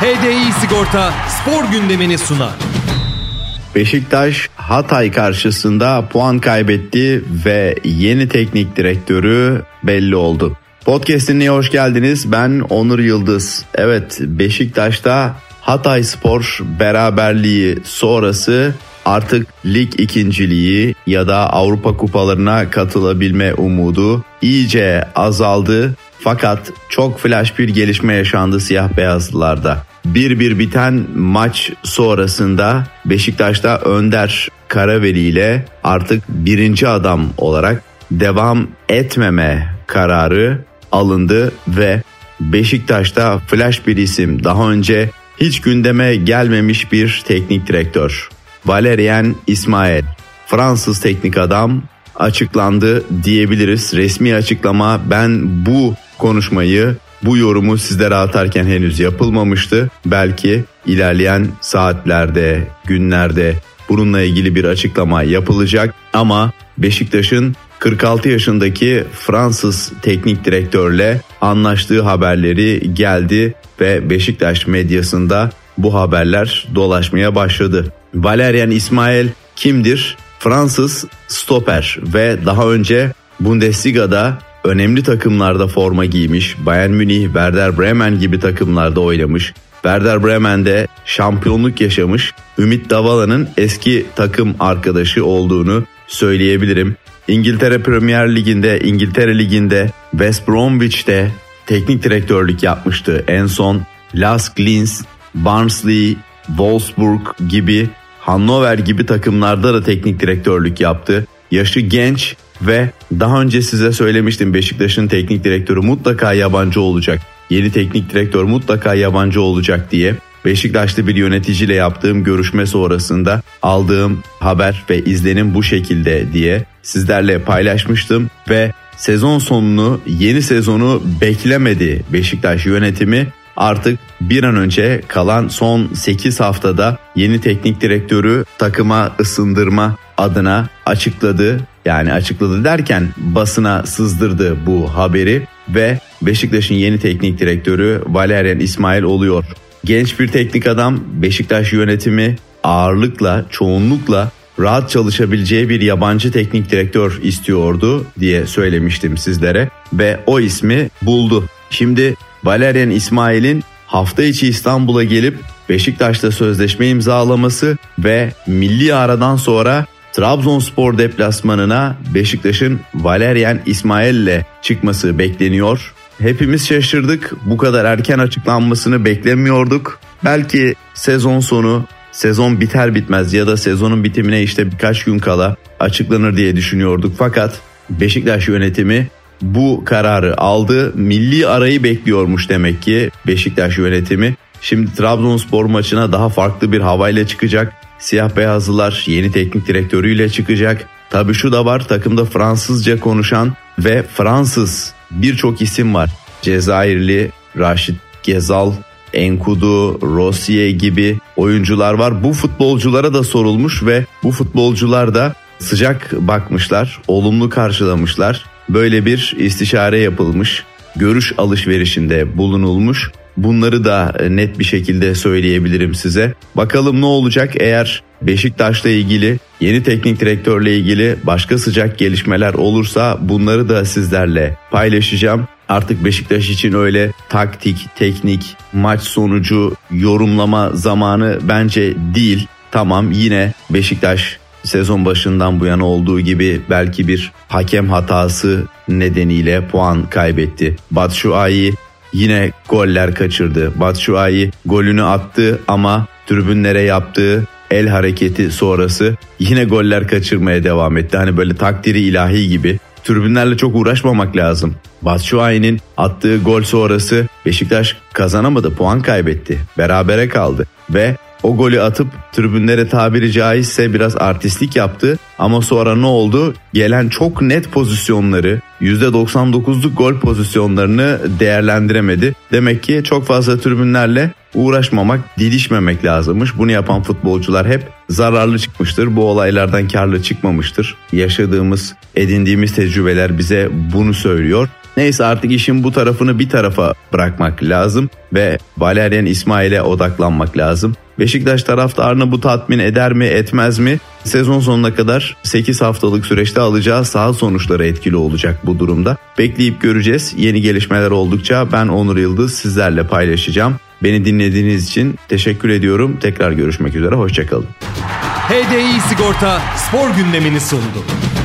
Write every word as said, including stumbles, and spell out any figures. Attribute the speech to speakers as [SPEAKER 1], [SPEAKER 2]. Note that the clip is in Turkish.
[SPEAKER 1] H D I Sigorta spor gündemini sunar.
[SPEAKER 2] Beşiktaş Hatay karşısında puan kaybetti ve yeni teknik direktörü belli oldu. Podcast'ine hoş geldiniz. Ben Onur Yıldız. Evet, Beşiktaş'ta Hatayspor beraberliği sonrası artık lig ikinciliği ya da Avrupa kupalarına katılabilme umudu iyice azaldı. Fakat çok flash bir gelişme yaşandı siyah beyazlılarda. bir bir biten maç sonrasında Beşiktaş'ta Önder Karaveli ile artık birinci adam olarak devam etmeme kararı alındı ve Beşiktaş'ta flash bir isim, daha önce hiç gündeme gelmemiş bir teknik direktör, Valérien Ismaël, Fransız teknik adam açıklandı diyebiliriz. Resmi açıklama, ben bu konuşmayı, bu yorumu sizlere atarken henüz yapılmamıştı. Belki ilerleyen saatlerde, günlerde bununla ilgili bir açıklama yapılacak. Ama Beşiktaş'ın kırk altı yaşındaki Fransız teknik direktörle anlaştığı haberleri geldi ve Beşiktaş medyasında bu haberler dolaşmaya başladı. Valérien Ismaël kimdir? Fransız stoper ve daha önce Bundesliga'da önemli takımlarda forma giymiş, Bayern Münih, Werder Bremen gibi takımlarda oynamış, Werder Bremen'de şampiyonluk yaşamış, Ümit Davala'nın eski takım arkadaşı olduğunu söyleyebilirim. İngiltere Premier Ligi'nde, İngiltere Ligi'nde, West Bromwich'te teknik direktörlük yapmıştı. En son Lask Linz, Barnsley, Wolfsburg gibi, Hannover gibi takımlarda da teknik direktörlük yaptı. Yaşı genç ve daha önce size söylemiştim, Beşiktaş'ın teknik direktörü mutlaka yabancı olacak. Yeni teknik direktör mutlaka yabancı olacak diye. Beşiktaşlı bir yöneticiyle yaptığım görüşme sonrasında aldığım haber ve izlenim bu şekilde diye sizlerle paylaşmıştım ve sezon sonunu, yeni sezonu beklemedi Beşiktaş yönetimi. Artık bir an önce kalan son sekiz haftada yeni teknik direktörü takıma ısındırma adına açıkladı. Yani açıkladı derken basına sızdırdı bu haberi ve Beşiktaş'ın yeni teknik direktörü Valérien Ismaël oluyor. Genç bir teknik adam, Beşiktaş yönetimi ağırlıkla, çoğunlukla rahat çalışabileceği bir yabancı teknik direktör istiyordu diye söylemiştim sizlere ve o ismi buldu. Şimdi Valérien Ismaël'in hafta içi İstanbul'a gelip Beşiktaş'ta sözleşme imzalaması ve milli aradan sonra Trabzonspor deplasmanına Beşiktaş'ın Valérien Ismaël ile çıkması bekleniyor. Hepimiz şaşırdık. Bu kadar erken açıklanmasını beklemiyorduk. Belki sezon sonu, sezon biter bitmez ya da sezonun bitimine işte birkaç gün kala açıklanır diye düşünüyorduk. Fakat Beşiktaş yönetimi bu kararı aldı. Milli arayı bekliyormuş demek ki Beşiktaş yönetimi. Şimdi Trabzonspor maçına daha farklı bir havayla çıkacak. Siyah beyazlılar yeni teknik direktörüyle çıkacak. Tabii şu da var, takımda Fransızca konuşan ve Fransız birçok isim var. Cezayirli Raşit Gezal, Enkudu, Rossier gibi oyuncular var. Bu futbolculara da sorulmuş ve bu futbolcular da sıcak bakmışlar, olumlu karşılamışlar. Böyle bir istişare yapılmış, görüş alışverişinde bulunulmuş. Bunları da net bir şekilde söyleyebilirim size. Bakalım ne olacak, eğer Beşiktaş'la ilgili, yeni teknik direktörle ilgili başka sıcak gelişmeler olursa bunları da sizlerle paylaşacağım. Artık Beşiktaş için öyle taktik, teknik, maç sonucu yorumlama zamanı bence değil. Tamam, yine Beşiktaş sezon başından bu yana olduğu gibi belki bir hakem hatası nedeniyle puan kaybetti. Batshuayi yine goller kaçırdı. Batshuayi golünü attı ama tribünlere yaptığı el hareketi sonrası yine goller kaçırmaya devam etti. Hani böyle takdiri ilahi gibi. Tribünlerle çok uğraşmamak lazım. Batshuayi'nin attığı gol sonrası Beşiktaş kazanamadı, puan kaybetti. Berabere kaldı ve o golü atıp tribünlere tabiri caizse biraz artistlik yaptı. Ama sonra ne oldu? Gelen çok net pozisyonları, yüzde doksan dokuzluk gol pozisyonlarını değerlendiremedi. Demek ki çok fazla tribünlerle uğraşmamak, didişmemek lazımmış. Bunu yapan futbolcular hep zararlı çıkmıştır. Bu olaylardan karlı çıkmamıştır. Yaşadığımız, edindiğimiz tecrübeler bize bunu söylüyor. Neyse, artık işin bu tarafını bir tarafa bırakmak lazım ve Valérien İsmail'e odaklanmak lazım. Beşiktaş taraftarını bu tatmin eder mi, etmez mi? Sezon sonuna kadar sekiz haftalık süreçte alacağı saha sonuçları etkili olacak bu durumda. Bekleyip göreceğiz. Yeni gelişmeler oldukça ben Onur Yıldız sizlerle paylaşacağım. Beni dinlediğiniz için teşekkür ediyorum. Tekrar görüşmek üzere, hoşçakalın.
[SPEAKER 1] H D I Sigorta spor gündemini sundu.